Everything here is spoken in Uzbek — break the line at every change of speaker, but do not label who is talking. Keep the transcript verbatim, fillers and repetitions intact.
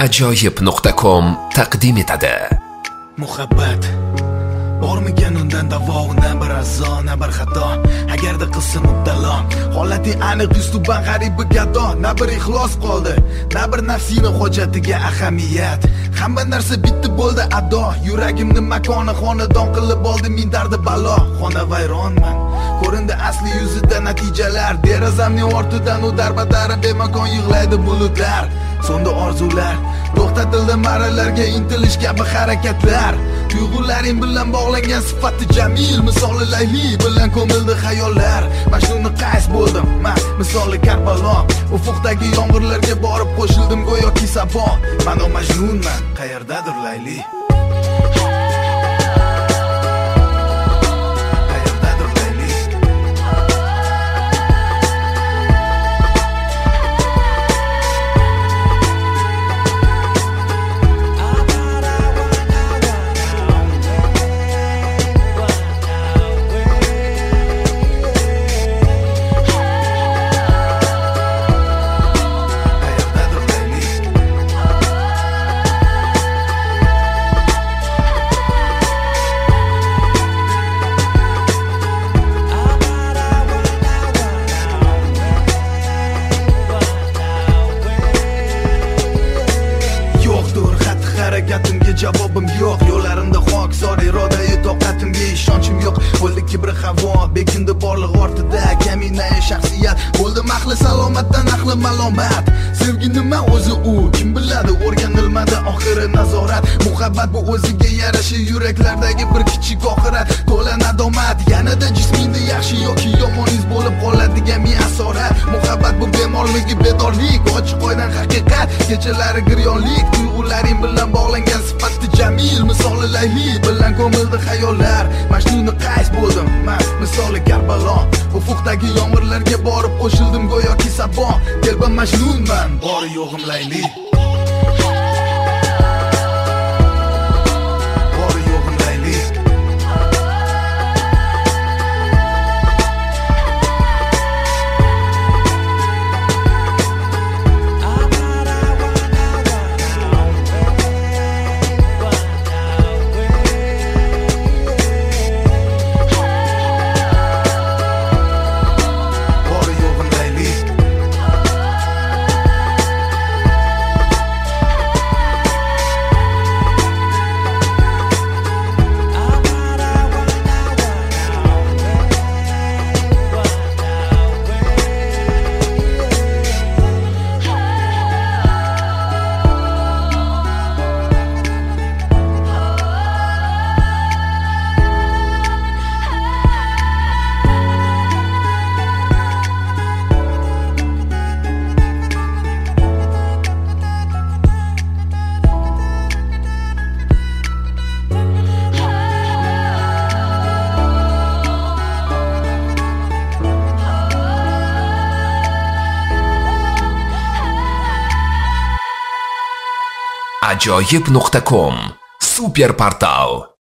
ajoyib nuqta com taqdim etadi.
Muhabbat bormikan undan davo, na bir azo, na bir xato. Agarda qilsa mubtalo, holati aniq ustuban g'aribi gado. Na bir ixlos qoldi, na bir nafsini hojatiga ahamiyat. Hamma narsa bitti bo'ldi ado. Yuragimni makoni xonadon qilib oldi min dardi balo. Xona vayronman, ko'rindi asli yuzida natijalar. Derazamning ortidan u darbadari bemakon yig'laydi bulutlar. Sonda orzular, to'xtatildi marralarga intilish kabi harakatlar. Tuyg'ularing bilan bog'langan sifati jamil, misoli Layli bilan ko'mildi xayollar. Majnunni qays bo'ldim, men misoli Karbalo. Ufuqdagi yomg'irlarga borib qo'shildim go'yoki Sabo. Men o majnunman, qayerdadir Layli. Harakatimga javobim yo'q, yo'llarimda xokisor, irodai toqatimga ishonchim yo'q. Bo'ldi kibri havo, bekindi borliq ortida, kaminai shaxsiyat. Bo'ldi mahli salomatdan ahli malomat. Sevgi nima o'zi u, kim biladi, o'rganilmadi oxiri nazorat. Muhabbat bu o'ziga yarasha yuraklardagi bir kichik oxirat. To'la nadomat, yanada jismingda yaxshi yoki yomon iz bo'lib qoladigan mi asorat. Muhabbat bu bemorligi, bedorlik, ochiq oydan haqiqat. Kechalari giryonlik, tuyg'ularing bilan bog'langan sifati jamil, misoli Layli bilan ko'mildi xayollar. Majnunni qays bo'ldim, men misoli Karbalo. Ufuqdagi yomg'irlarga borib qo'shildim go'yoki Sabo. Kelban majnunman, bori yo'g'im Layli.
ajoyib nuqta com super portal.